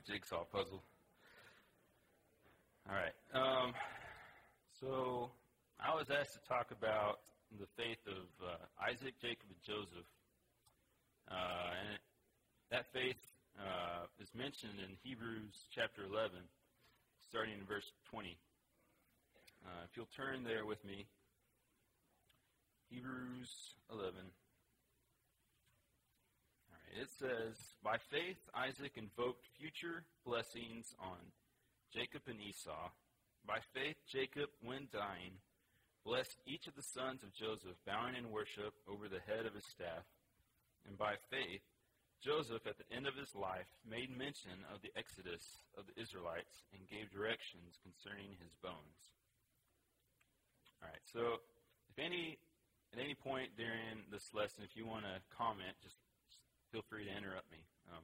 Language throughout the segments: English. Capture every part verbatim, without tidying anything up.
a jigsaw puzzle. All right. Um, so I was asked to talk about the faith of uh, Isaac, Jacob, and Joseph. Uh, and it, that faith uh, is mentioned in Hebrews chapter eleven, starting in verse twenty. Uh, if you'll turn there with me, Hebrews eleven. All right. It says, "By faith Isaac invoked future blessings on Jacob and Esau. By faith Jacob, when dying, blessed each of the sons of Joseph, bowing in worship over the head of his staff. And by faith Joseph, at the end of his life, made mention of the exodus of the Israelites and gave directions concerning his bones." All right, so if any at any point during this lesson, if you want to comment, just feel free to interrupt me. Um,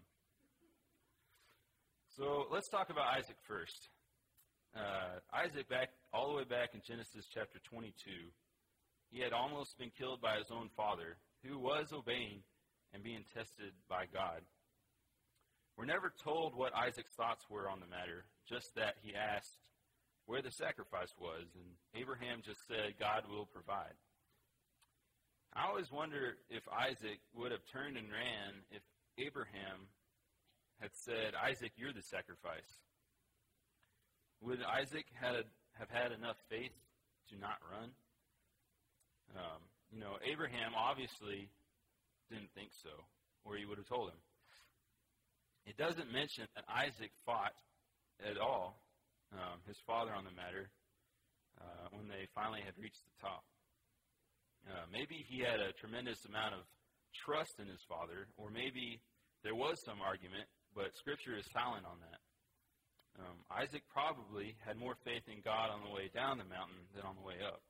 so let's talk about Isaac first. Uh, Isaac, back all the way back in Genesis chapter twenty-two, he had almost been killed by his own father, who was obeying and being tested by God. We're never told what Isaac's thoughts were on the matter, just that he asked where the sacrifice was, and Abraham just said, "God will provide." I always wonder if Isaac would have turned and ran if Abraham had said, "Isaac, you're the sacrifice." Would Isaac had a, have had enough faith to not run? Um, you know, Abraham obviously didn't think so, or he would have told him. It doesn't mention that Isaac fought at all, um, his father on the matter, uh, when they finally had reached the top. Uh, maybe he had a tremendous amount of trust in his father, or maybe there was some argument, but Scripture is silent on that. Um, Isaac probably had more faith in God on the way down the mountain than on the way up.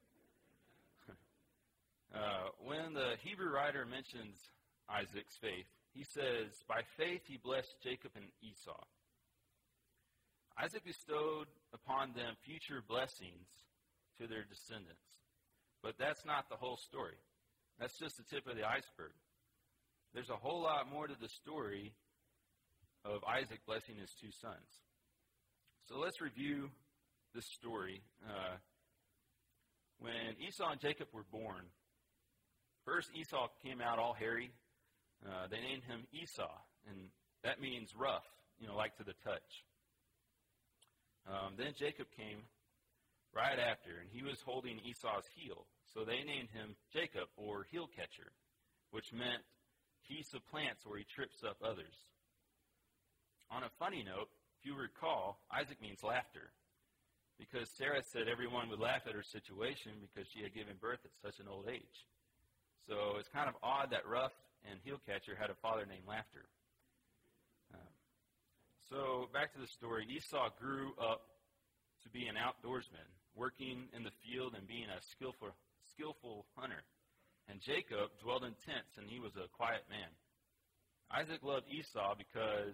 uh, when the Hebrew writer mentions Isaac's faith, he says, "By faith he blessed Jacob and Esau." Isaac bestowed upon them future blessings to their descendants. But that's not the whole story. That's just the tip of the iceberg. There's a whole lot more to the story of Isaac blessing his two sons. So let's review this story. Uh, when Esau and Jacob were born, first Esau came out all hairy. Uh, they named him Esau, and that means rough, you know, like to the touch. Um, then Jacob came right after, and he was holding Esau's heel. So they named him Jacob, or heel catcher, which meant he supplants or he trips up others. On a funny note, if you recall, Isaac means laughter, because Sarah said everyone would laugh at her situation because she had given birth at such an old age. So it's kind of odd that rough and heel catcher had a father named Laughter. Uh, so back to the story. Esau grew up to be an outdoorsman, working in the field and being a skillful, skillful hunter. And Jacob dwelled in tents, and he was a quiet man. Isaac loved Esau because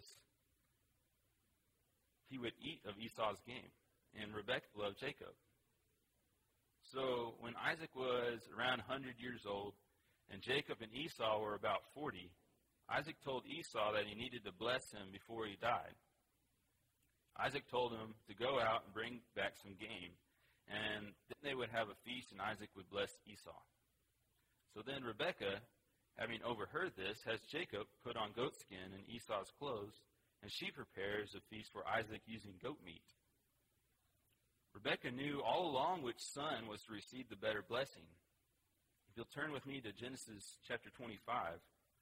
he would eat of Esau's game, and Rebekah loved Jacob. So when Isaac was around one hundred years old, and Jacob and Esau were about forty, Isaac told Esau that he needed to bless him before he died. Isaac told him to go out and bring back some game, and then they would have a feast, and Isaac would bless Esau. So then Rebekah, having overheard this, has Jacob put on goatskin and Esau's clothes, and she prepares a feast for Isaac using goat meat. Rebekah knew all along which son was to receive the better blessing. If you'll turn with me to Genesis chapter twenty-five.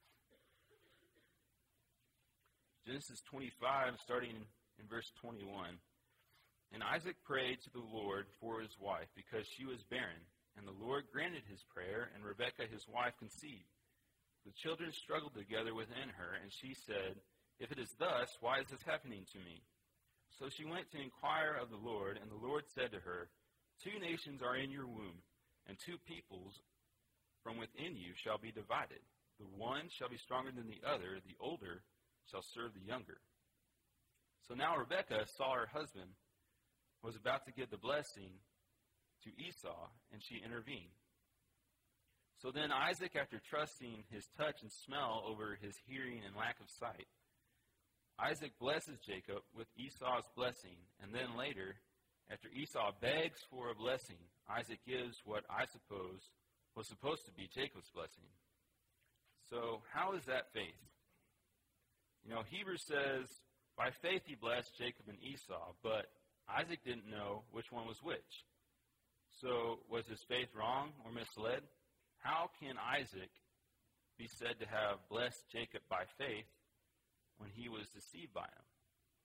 Genesis twenty-five, starting in verse twenty-one. "And Isaac prayed to the Lord for his wife, because she was barren. And the Lord granted his prayer, and Rebekah his wife conceived. The children struggled together within her, and she said, 'If it is thus, why is this happening to me?' So she went to inquire of the Lord, and the Lord said to her, 'Two nations are in your womb, and two peoples from within you shall be divided. The one shall be stronger than the other, the older shall serve the younger.' So now Rebekah saw her husband was about to give the blessing to Esau, and she intervened. So then Isaac, after trusting his touch and smell over his hearing and lack of sight, Isaac blesses Jacob with Esau's blessing, and then later, after Esau begs for a blessing, Isaac gives what I suppose was supposed to be Jacob's blessing. So how is that faith? You know, Hebrews says, by faith he blessed Jacob and Esau, but Isaac didn't know which one was which. So was his faith wrong or misled? How can Isaac be said to have blessed Jacob by faith when he was deceived by him?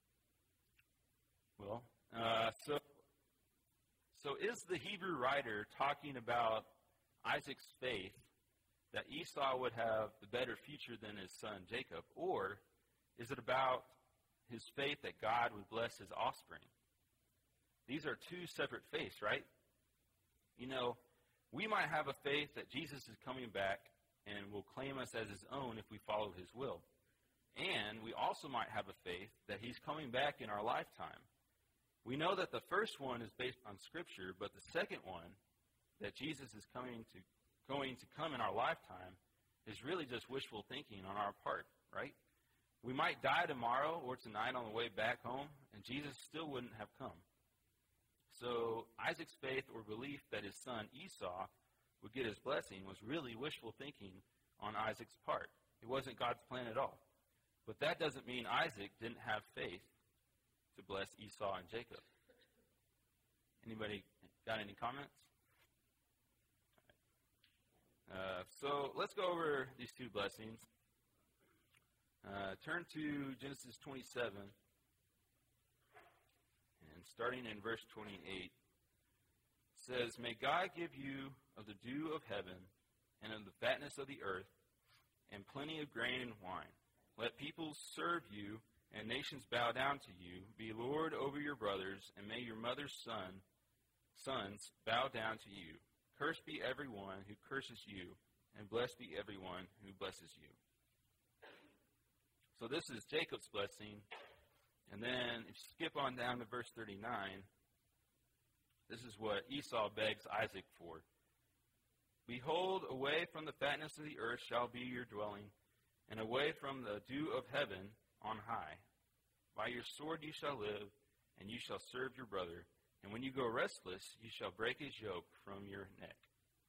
Well, uh, so, so is the Hebrew writer talking about Isaac's faith that Esau would have the better future than his son Jacob, or is it about his faith that God would bless his offspring? These are two separate faiths, right? You know, we might have a faith that Jesus is coming back and will claim us as his own if we follow his will. And we also might have a faith that he's coming back in our lifetime. We know that the first one is based on Scripture, but the second one, that Jesus is coming to going to come in our lifetime, is really just wishful thinking on our part, right? We might die tomorrow or tonight on the way back home, and Jesus still wouldn't have come. So Isaac's faith or belief that his son Esau would get his blessing was really wishful thinking on Isaac's part. It wasn't God's plan at all. But that doesn't mean Isaac didn't have faith to bless Esau and Jacob. Anybody got any comments? Uh, so let's go over these two blessings. Uh, turn to Genesis twenty-seven, and starting in verse twenty-eight, it says, "May God give you of the dew of heaven and of the fatness of the earth and plenty of grain and wine. Let peoples serve you and nations bow down to you. Be Lord over your brothers, and may your mother's son, sons bow down to you. Cursed be everyone who curses you, and blessed be everyone who blesses you." So this is Jacob's blessing. And then if you skip on down to verse thirty-nine, this is what Esau begs Isaac for. "Behold, away from the fatness of the earth shall be your dwelling, and away from the dew of heaven on high. By your sword you shall live, and you shall serve your brother. And when you go restless, you shall break his yoke from your neck."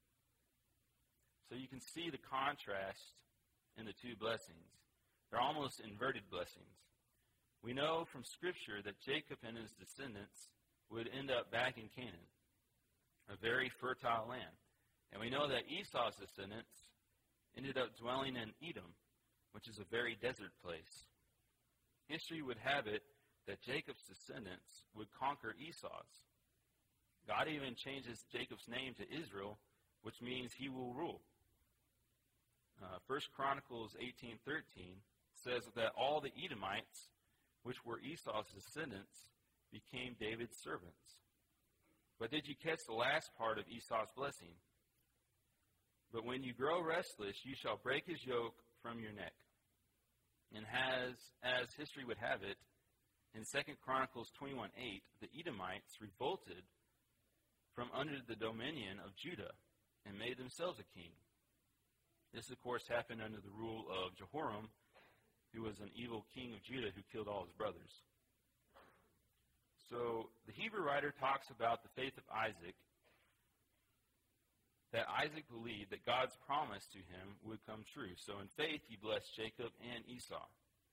So you can see the contrast in the two blessings. They're almost inverted blessings. We know from Scripture that Jacob and his descendants would end up back in Canaan, a very fertile land. And we know that Esau's descendants ended up dwelling in Edom, which is a very desert place. History would have it that Jacob's descendants would conquer Esau's. God even changes Jacob's name to Israel, which means he will rule. Uh, First Chronicles eighteen thirteen says that all the Edomites, which were Esau's descendants, became David's servants. But did you catch the last part of Esau's blessing? "But when you grow restless, you shall break his yoke from your neck." And has, as history would have it, in Second Chronicles twenty-one eight, the Edomites revolted from under the dominion of Judah and made themselves a king. This, of course, happened under the rule of Jehoram, who was an evil king of Judah who killed all his brothers. So the Hebrew writer talks about the faith of Isaac, that Isaac believed that God's promise to him would come true. So in faith, he blessed Jacob and Esau.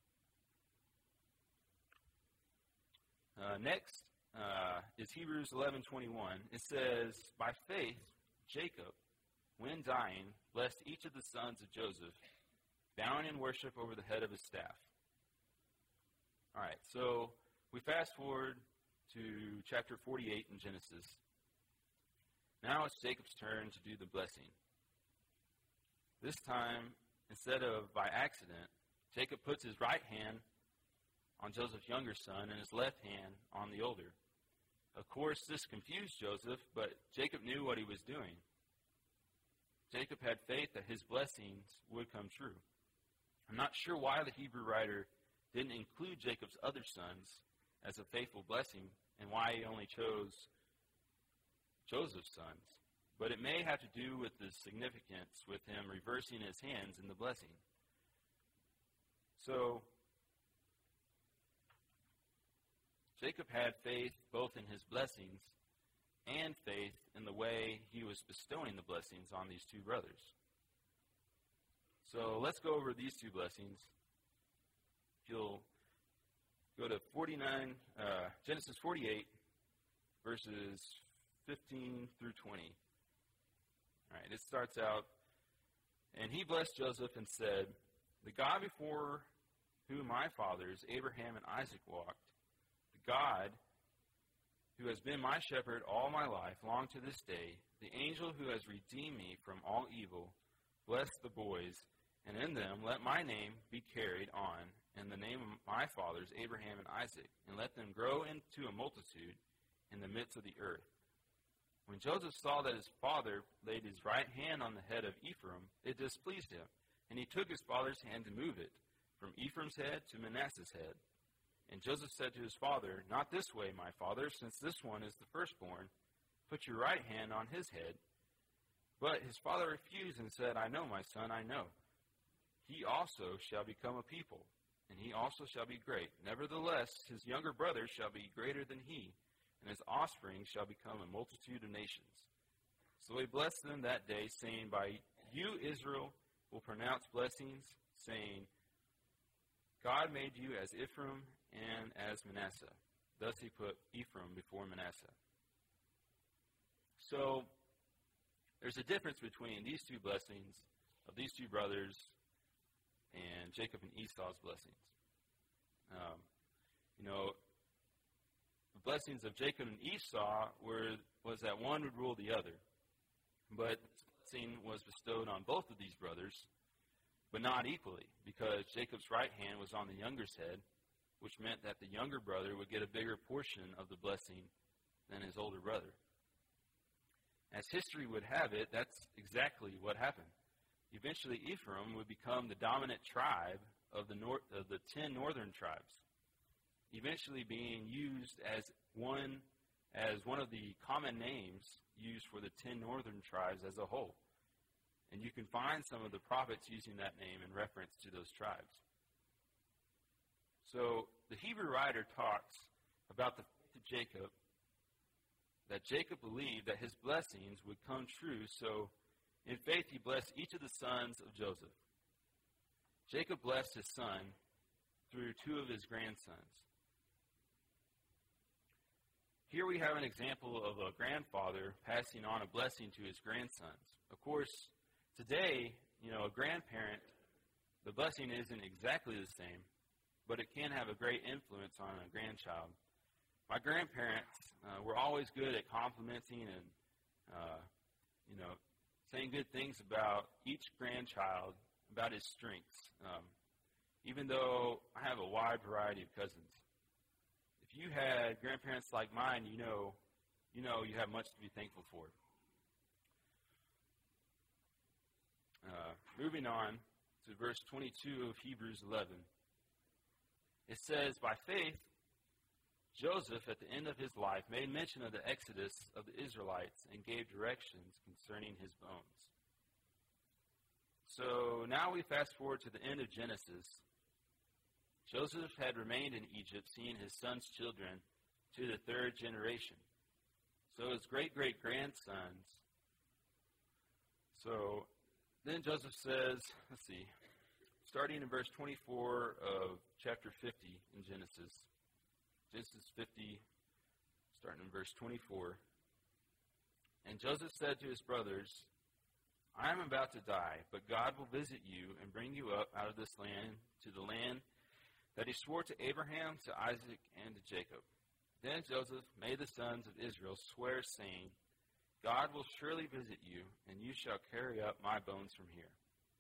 Uh, next uh, is Hebrews eleven twenty-one. It says, "By faith, Jacob, when dying, blessed each of the sons of Joseph, bowing in worship over the head of his staff." All right, so we fast forward to chapter forty-eight in Genesis. Now it's Jacob's turn to do the blessing. This time, instead of by accident, Jacob puts his right hand on Joseph's younger son and his left hand on the older. Of course, this confused Joseph, but Jacob knew what he was doing. Jacob had faith that his blessings would come true. I'm not sure why the Hebrew writer didn't include Jacob's other sons as a faithful blessing and why he only chose Joseph's sons. But it may have to do with the significance with him reversing his hands in the blessing. So, Jacob had faith both in his blessings and faith in the way he was bestowing the blessings on these two brothers. So let's go over these two blessings. If you'll go to forty-nine, uh, Genesis forty-eight, verses fifteen through twenty. All right, it starts out, and he blessed Joseph and said, "The God before whom my fathers, Abraham and Isaac, walked, the God who has been my shepherd all my life, long to this day, the angel who has redeemed me from all evil, bless the boys, and in them let my name be carried on, in the name of my fathers, Abraham and Isaac, and let them grow into a multitude in the midst of the earth." When Joseph saw that his father laid his right hand on the head of Ephraim, it displeased him, and he took his father's hand to move it, from Ephraim's head to Manasseh's head. And Joseph said to his father, "Not this way, my father, since this one is the firstborn. Put your right hand on his head." But his father refused and said, "I know, my son, I know. He also shall become a people, and he also shall be great. Nevertheless, his younger brother shall be greater than he, and his offspring shall become a multitude of nations." So he blessed them that day, saying, "By you Israel will pronounce blessings, saying, God made you as Ephraim and as Manasseh." Thus he put Ephraim before Manasseh. So there's a difference between these two blessings of these two brothers and Jacob and Esau's blessings. Um, you know, the blessings of Jacob and Esau were was that one would rule the other. But this blessing was bestowed on both of these brothers, but not equally, because Jacob's right hand was on the younger's head, which meant that the younger brother would get a bigger portion of the blessing than his older brother. As history would have it, that's exactly what happened. Eventually, Ephraim would become the dominant tribe of the nor- of the ten northern tribes, eventually being used as one as one of the common names used for the ten northern tribes as a whole. And you can find some of the prophets using that name in reference to those tribes. So the Hebrew writer talks about the faith of Jacob, that Jacob believed that his blessings would come true, so in faith he blessed each of the sons of Joseph. Jacob blessed his son through two of his grandsons. Here we have an example of a grandfather passing on a blessing to his grandsons. Of course, today, you know, a grandparent, the blessing isn't exactly the same, but it can have a great influence on a grandchild. My grandparents uh, were always good at complimenting and, uh, you know, saying good things about each grandchild, about his strengths, um, even though I have a wide variety of cousins. If you had grandparents like mine, you know, you know you have much to be thankful for. Uh, moving on to verse twenty-two of Hebrews eleven. It says, "By faith, Joseph, at the end of his life, made mention of the exodus of the Israelites and gave directions concerning his bones." So now we fast forward to the end of Genesis. Joseph had remained in Egypt, seeing his son's children to the third generation. So his great-great-grandsons. So then Joseph says, let's see, starting in verse twenty-four of chapter fifty in Genesis. Genesis fifty, starting in verse twenty-four. "And Joseph said to his brothers, I am about to die, but God will visit you and bring you up out of this land to the land that he swore to Abraham, to Isaac, and to Jacob. Then Joseph made the sons of Israel swear, saying, God will surely visit you, and you shall carry up my bones from here."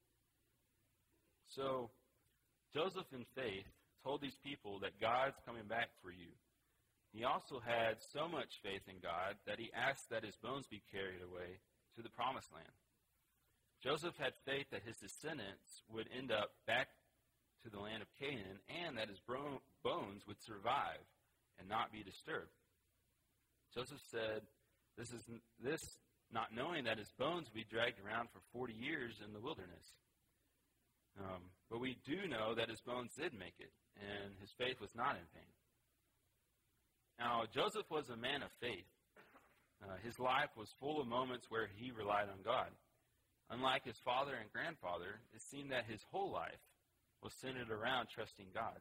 So Joseph, in faith, told these people that God's coming back for you. He also had so much faith in God that he asked that his bones be carried away to the promised land. Joseph had faith that his descendants would end up back to the land of Canaan, and that his bro- bones would survive and not be disturbed. Joseph said, this is this not knowing that his bones would be dragged around for forty years in the wilderness. Um, but we do know that his bones did make it, and his faith was not in vain. Now, Joseph was a man of faith. Uh, his life was full of moments where he relied on God. Unlike his father and grandfather, it seemed that his whole life was centered around trusting God.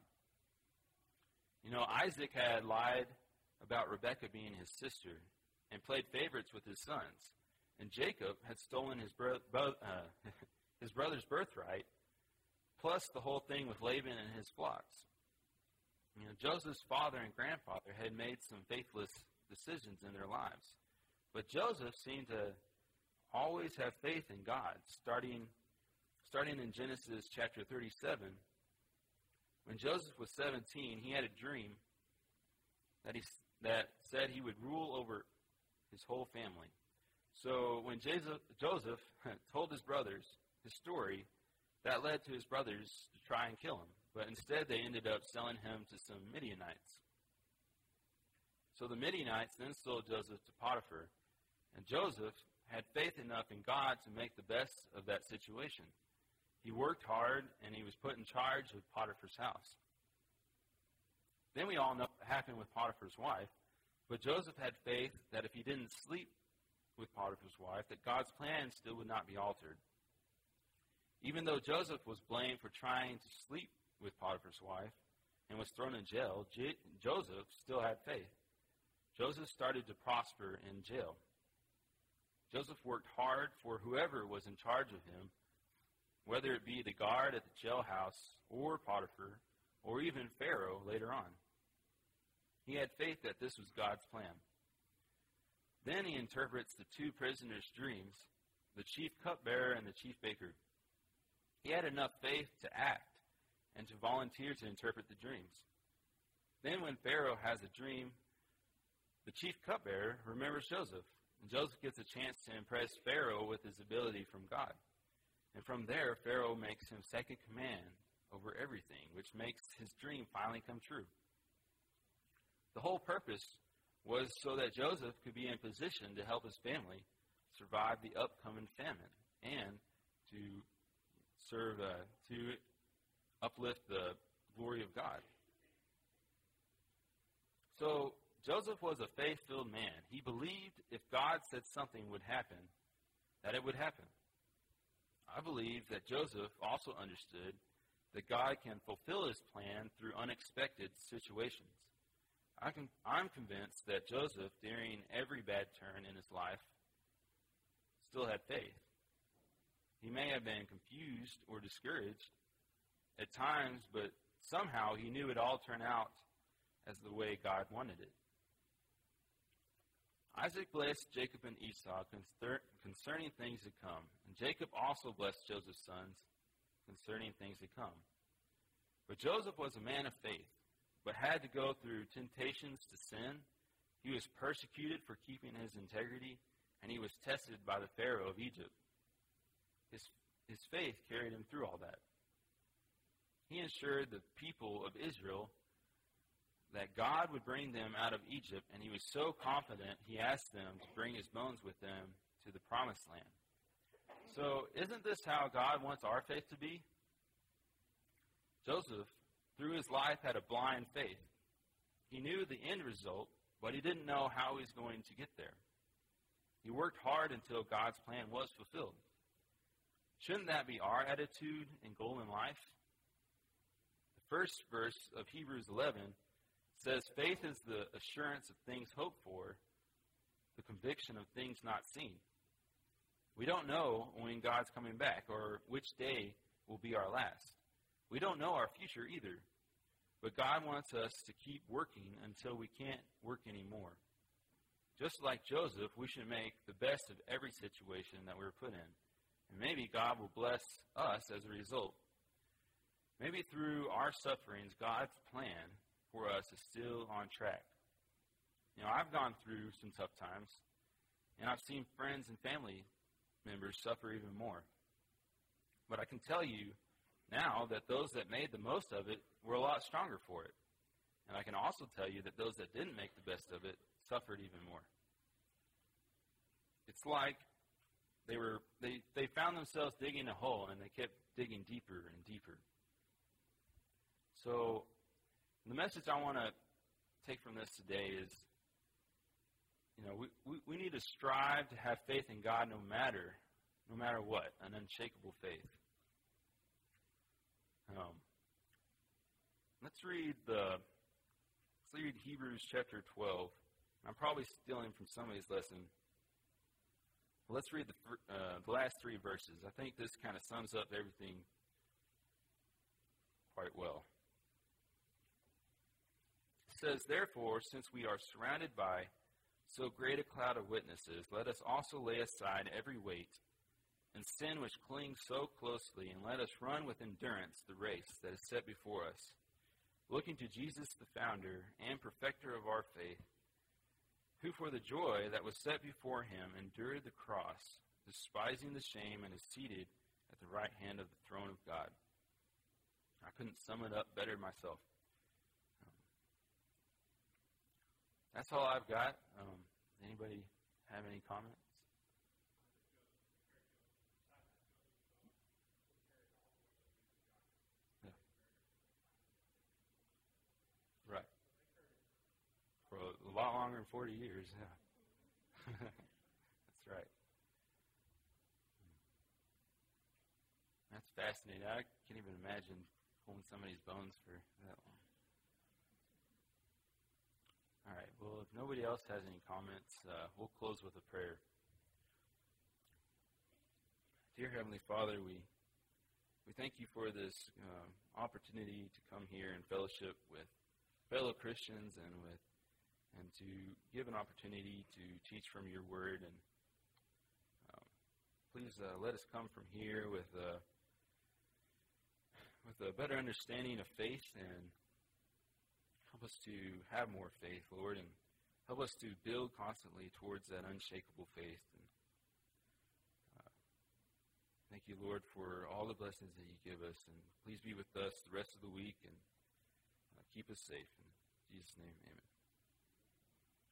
You know, Isaac had lied about Rebekah being his sister and played favorites with his sons. And Jacob had stolen his, bro- bo- uh, his brother's birthright, plus the whole thing with Laban and his flocks. You know, Joseph's father and grandfather had made some faithless decisions in their lives. But Joseph seemed to always have faith in God. Starting, starting in Genesis chapter thirty-seven, when Joseph was seventeen, he had a dream that he that said he would rule over his whole family. So when Joseph, Joseph told his brothers his story, that led to his brothers to try and kill him. But instead they ended up selling him to some Midianites. So the Midianites then sold Joseph to Potiphar. And Joseph had faith enough in God to make the best of that situation. He worked hard, and he was put in charge of Potiphar's house. Then we all know what happened with Potiphar's wife. But Joseph had faith that if he didn't sleep with Potiphar's wife, that God's plan still would not be altered. Even though Joseph was blamed for trying to sleep with Potiphar's wife and was thrown in jail, J- Joseph still had faith. Joseph started to prosper in jail. Joseph worked hard for whoever was in charge of him, whether it be the guard at the jailhouse or Potiphar or even Pharaoh later on. He had faith that this was God's plan. Then he interprets the two prisoners' dreams, the chief cupbearer and the chief baker. He had enough faith to act and to volunteer to interpret the dreams. Then when Pharaoh has a dream, the chief cupbearer remembers Joseph, and Joseph gets a chance to impress Pharaoh with his ability from God. And from there, Pharaoh makes him second command over everything, which makes his dream finally come true. The whole purpose was so that Joseph could be in position to help his family survive the upcoming famine and to serve, uh, to uplift the glory of God. So Joseph was a faith-filled man. He believed if God said something would happen, that it would happen. I believe that Joseph also understood that God can fulfill his plan through unexpected situations. I can, I'm convinced that Joseph, during every bad turn in his life, still had faith. He may have been confused or discouraged at times, but somehow he knew it all turned out as the way God wanted it. Isaac blessed Jacob and Esau concerning things to come, and Jacob also blessed Joseph's sons concerning things to come. But Joseph was a man of faith, but had to go through temptations to sin. He was persecuted for keeping his integrity, and he was tested by the Pharaoh of Egypt. His, his faith carried him through all that. He ensured the people of Israel that God would bring them out of Egypt, and he was so confident he asked them to bring his bones with them to the promised land. So isn't this how God wants our faith to be? Joseph, through his life, had a blind faith. He knew the end result, but he didn't know how he was going to get there. He worked hard until God's plan was fulfilled. Shouldn't that be our attitude and goal in life? The first verse of Hebrews eleven says, faith is the assurance of things hoped for, the conviction of things not seen. We don't know when God's coming back or which day will be our last. We don't know our future either, but God wants us to keep working until we can't work anymore. Just like Joseph, we should make the best of every situation that we're put in, and maybe God will bless us as a result. Maybe through our sufferings, God's plan for us is still on track. You know, I've gone through some tough times, and I've seen friends and family members suffer even more. But I can tell you now that those that made the most of it were a lot stronger for it. And I can also tell you that those that didn't make the best of it suffered even more. It's like they were they, they found themselves digging a hole, and they kept digging deeper and deeper. So the message I want to take from this today is, you know, we, we, we need to strive to have faith in God no matter, no matter what, an unshakable faith. Um, let's read the, let's read Hebrews chapter twelve. I'm probably stealing from somebody's lesson. Let's read the, uh, the last three verses. I think this kind of sums up everything quite well. It says, "Therefore, since we are surrounded by so great a cloud of witnesses, let us also lay aside every weight and sin which clings so closely, and let us run with endurance the race that is set before us, looking to Jesus, the founder and perfecter of our faith, who for the joy that was set before him endured the cross, despising the shame, and is seated at the right hand of the throne of God." I couldn't sum it up better myself. Um, that's all I've got. Um, anybody have any comments? Yeah. Right. For a lot longer than forty years, yeah. That's right. That's fascinating. I can't even imagine pulling somebody's bones for that long. All right. Well, if nobody else has any comments, uh, we'll close with a prayer. Dear Heavenly Father, we we thank you for this um, opportunity to come here and fellowship with fellow Christians and with and to give an opportunity to teach from your word. And um, please uh, let us come from here with a with a better understanding of faith, and help us to have more faith, Lord, and help us to build constantly towards that unshakable faith. And uh, thank you, Lord, for all the blessings that you give us, and please be with us the rest of the week and uh, keep us safe. In Jesus' name, amen.